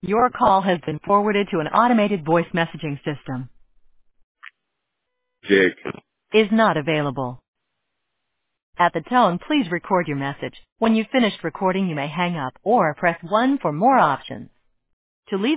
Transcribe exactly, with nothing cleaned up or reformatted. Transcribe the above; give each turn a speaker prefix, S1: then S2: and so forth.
S1: Your call has been forwarded to an automated voice messaging system.
S2: Jake.
S1: Is not available. At the tone, please record your message. When you've finished recording, you may hang up or press one for more options. To leave